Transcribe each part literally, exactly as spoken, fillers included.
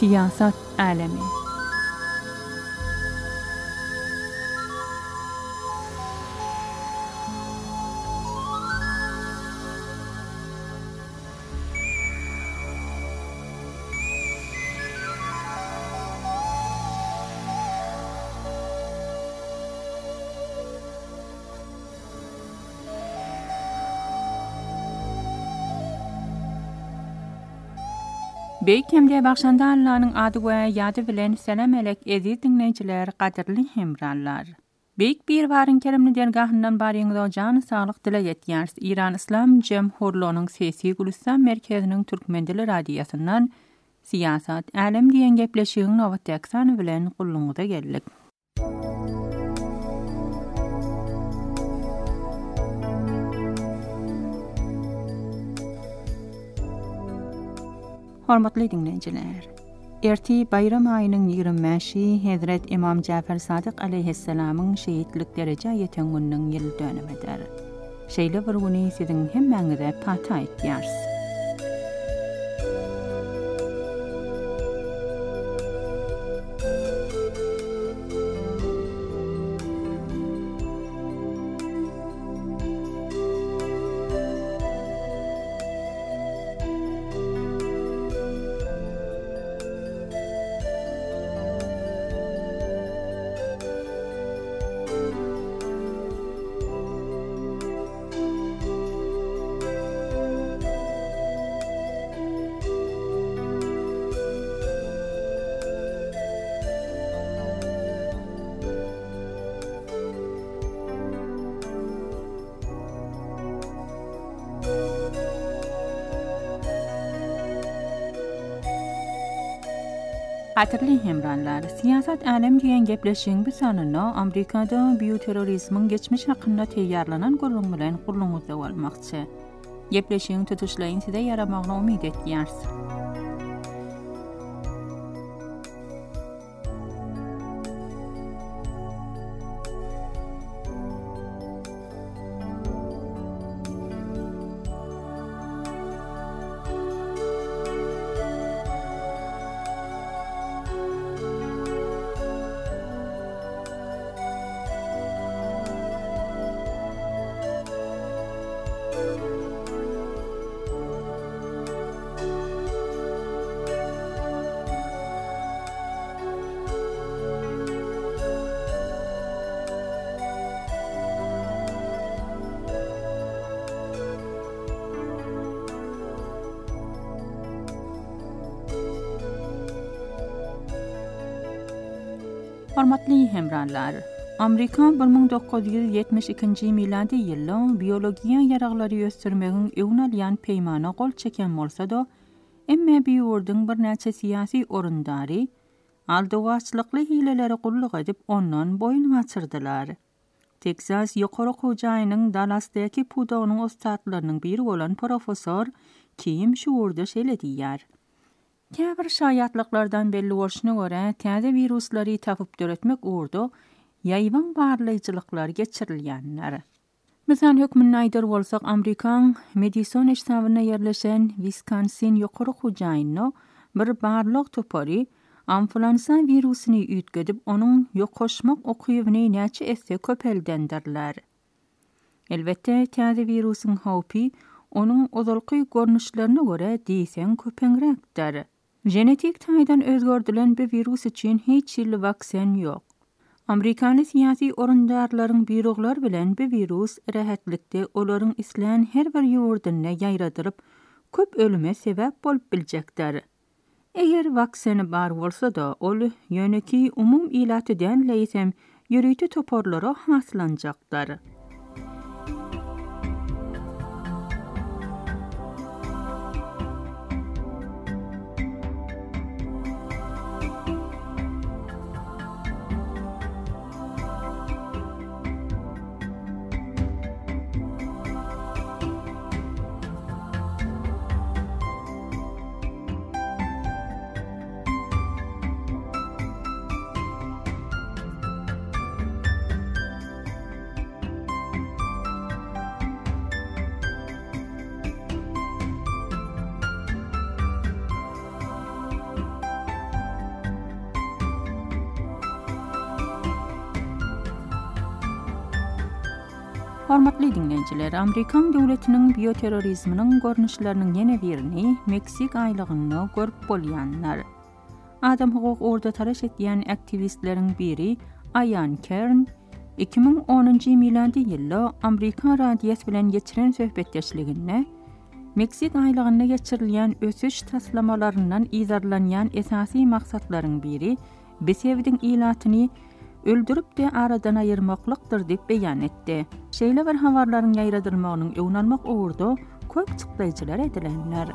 Siyasat alemi. Beýkemde başanda Allah'ın adı we ýady bilen selam elek eziz dinleýijiler, gaderli hemrallar. Beýik bir baryn kerimli dergahyndan baryňyza jan saglyk dileýär. İran İslam Jemhurluğunyň sesi Gülistan merkeziniň türkmen dili radiýasyndan siyasat alem diýen gepleşigiň nowatdaky bilen gulluňyza geldik. Hormatly dinleýijiler. Erti bayram aýynyň ýygrimi beşi Hazrat İmam Jafer Sadyk aleyhisselamyň şeýitlik derejä ýeten günüň ýyl dönümidir. Şeýle bir güni siziň hemmeňize pata aýtýar. Gaderli hemranlar, siyasat alem diýen gepleşigiň bir sanyna Amerikada bioterrorizmiň geçmiş hakynda teýýarlanan gurulmaň bilen gurulmaňyzda bolmakçy. Gepleşigiň tutuşlaryň size ýaramagyna umyt etýär. Hormatly hemranlar, Amerika bir ming dokuz ýüz ýetmiş ikinji miladi ýyly biologiýa ýaraglary ösdürmegiň öňelýän peýmana gol çeken bolsa-da, emme bu ýurdyň bir näçe siyasi orundary aldywaçlykly hilelere gulluk edip ondan boyun gaçyrdylar. Texas ýokary hojaýynyň Dallasdaky pudawynyň ostatlarynyň biri bolan professor kim şu ýurda şeýle diýär. Käbir şaýatlyklardan belli bolşuna görä, täze wiruslary tapyp döretmek urdu, ýaýwan barlyjylyklar geçirilýänler. Mesalan, hökmüne aýdar bolsak, Amerikan Madison ştabyna ýerleşen Wisconsin ýokary hojaýyny bir barlyk topary influenza wirusyny üýtgedip, onuň ýoklaşmak okybyny näçe esse köpeldendirler. Elbetde, täze wirusyň hawpy onuň ozalky görnüşlerine görä diýsen köpeňrekdir. Genetik taýdan özgördilen bir virus için hiç ýyly vaksin ýok. Amerikany siyasi orundarlaryň biroglar bilen bir virus rahatlikde olaryň isläň her bir ýurduny ýaýradyryp köp ölüme sebäp bolup biljekdir. Eger vaksin bar bolsa-da, ol ýöneki umum ilatydan leýsem ýürüýti toporlara haslanjaklar. Hormatly dinleyijiler, Amerikan döwletiniň bioterrorizminiň görnüşleriniň ýene birini Meksik aýlygyny görüp bolýanlar. Adam hukuk orada taraş etýän aktivistleriň biri Ian Kern iki ming onunji miladi ýylda Amerika radiýasy bilen geçiren söhbetdeşliginde Meksik aýlygyna geçirilýän ösüş taslamalarynyň izarlanýan esasy maksatlaryň biri besewdiň ilatyny öldürüp de aradan ayırmaklykdyr diýip beýan etdi. Şeýle bir habarlaryň ýaýradylmagynyň öwnalmak uğurda köp çykdyjylar edilenler.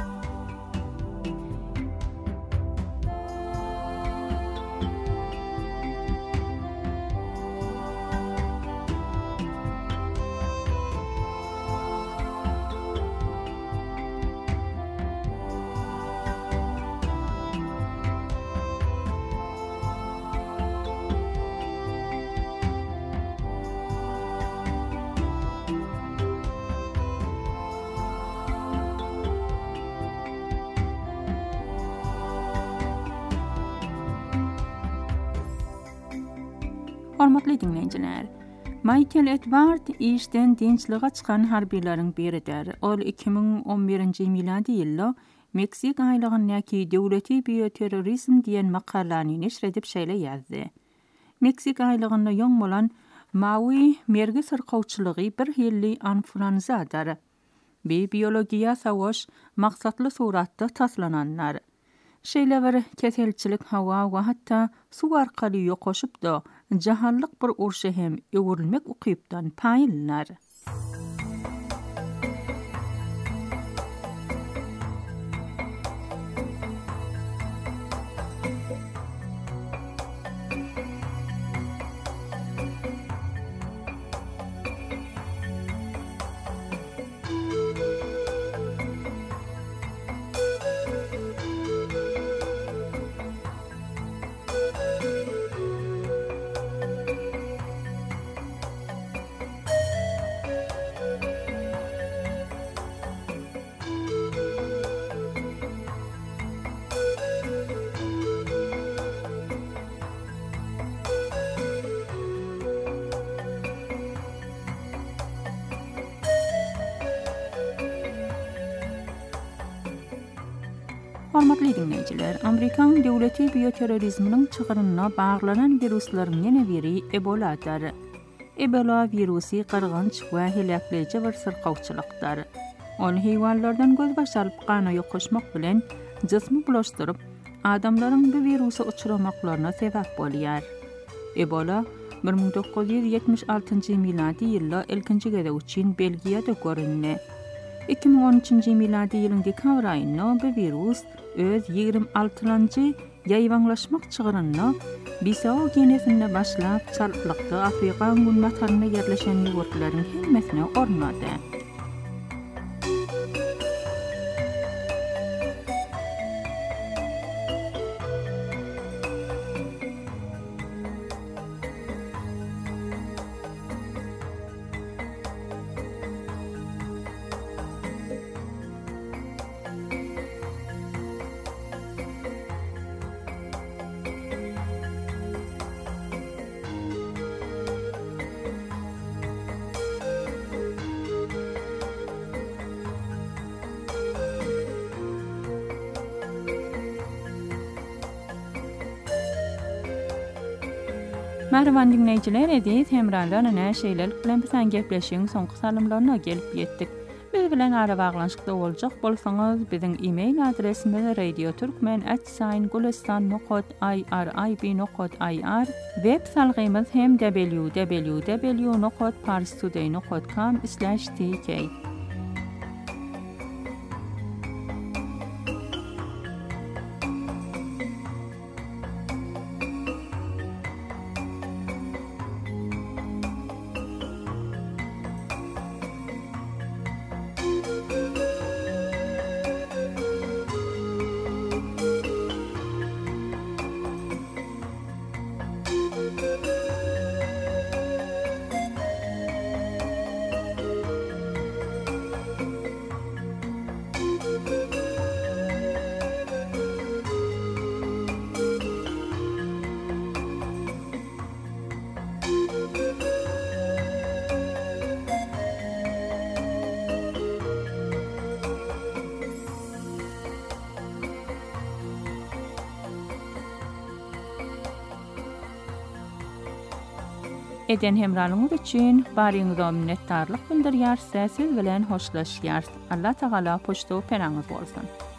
Hormatly dinleyijiler, Michael Edward işden dinçlige çykan harbiýlaryň biridir. Ol iki ming on birinji miladi ýylda Meksik aýlygyndaky döwleti bioterrorizm diýen makalany neşr edip şeýle ýazdy. Meksik aýlygynda ýoň bolan Maui mergi syrkawçylygy bir ýylly influenzadyr. Bi biologiýa savaş maksatly suratda taslananlar. Şeýle bir keselçilik hawa we hatda su arkaly ýokaşyp da jahanlyk bir urşa hem öwürülmek ukypdan paýyllar. Hormatly dinleyijiler, Amerikan döwleti bioterrorizminiň çygyryna baglanan wiruslaryň ýene biri Eboladyr. Ebola wirusy gyrgynç we helakleýiji bir syrkawçylykdyr. Ol heýwanlardan gözbaş alyp gana ýokaşmak bilen jysmy bulaşdyryp, adamlaryň bu wirusa uçuramaklaryna sebäp bolýar. Ebola bir ming dokuz ýüz ýetmiş altynjy miladi ýylda ilkinji gede üçin Belgiýada görünne. iki ming on üçinji miladi ýylyň dekabr aýynda bu virus öz ýigrimä altynjy ýaýwanlaşmak çygyryny Bisau genesinde başlap çarplykda Afrika günmataryna yerleşen ýurtlaryň hemmesine ornady. Merhaban dinleyijiler, edis hemrarlaryna şeýle bilen bilen gepleşiň soňky salymlaryna gelip ýetdik. Biz bilen ara baglanşykda boljak bolsaňyz, biziň e-mail adresimiz radio turkmen at gulistan nokta i r i b nokta i r, web salgymyz hem w w w nokta parstoday nokta com slash t k. Eden hemralığınız için barınızda minnettarlık bildirýär, siz bilen hoşlaşýar. Allah Taala poşto penanız bolsun.